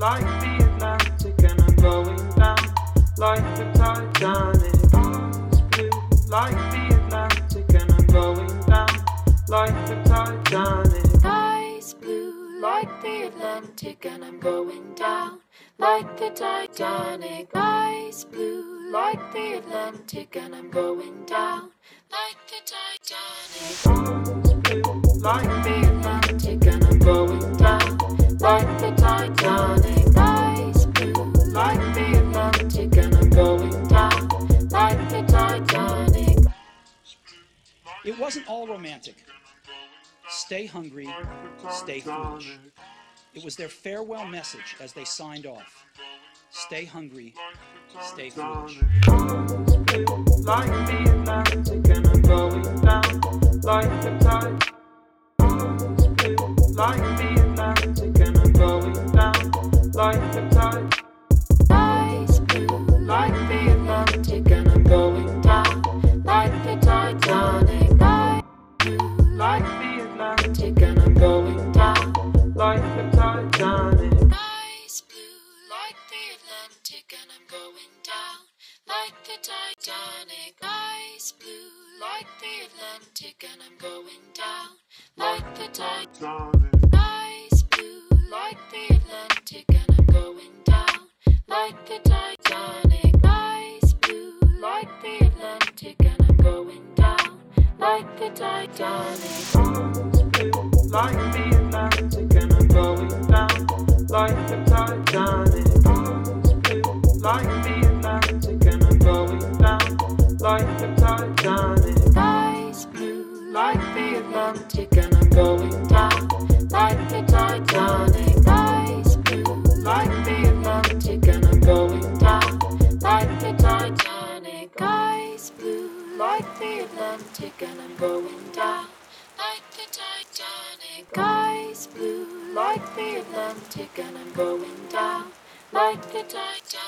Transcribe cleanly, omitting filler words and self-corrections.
like the Atlantic, and I'm going down like the Titanic. Eyes blue like the Atlantic, and I'm going down like the Titanic. Eyes blue like the Atlantic, and I'm going down like the Titanic. Eyes blue like the Atlantic, and I'm going down like the Titanic. Eyes blue like the Atlantic, and I'm going down like the Titanic. Eyes blue like the Atlantic, and I'm going down like the Titanic. It wasn't all romantic. Stay hungry, stay foolish. It was their farewell message as they signed off. Stay hungry, stay foolish. Eyes blue like the Atlantic, and I'm going down like the tide. Eyes blue like the Atlantic, and I'm going down like the tide. Eyes blue like the Atlantic, and I'm going down like the Titanic. Eyes blue Like the Atlantic, and I'm going down like the Titanic. Eyes blue like the Atlantic, and I'm going down like the Titanic. Eyes blue like the Atlantic, and I'm going down like the Titanic. Eyes blue like the Atlantic, and I'm going down like the Titanic. Eyes blue like the Atlantic, and I'm going down like the Titanic. Eyes blue like the Atlantic, and I'm going down like the Titanic. Eyes blue like the Atlantic, and I'm going down like the Titanic. Eyes blue like the Atlantic, and I'm going down like the Titanic. Eyes blue like the Atlantic, and I'm going down like the Titanic. Eyes blue like the Atlantic, and I'm going down like the Titanic. Eyes blue like the Atlantic, and I'm going down like the Titanic.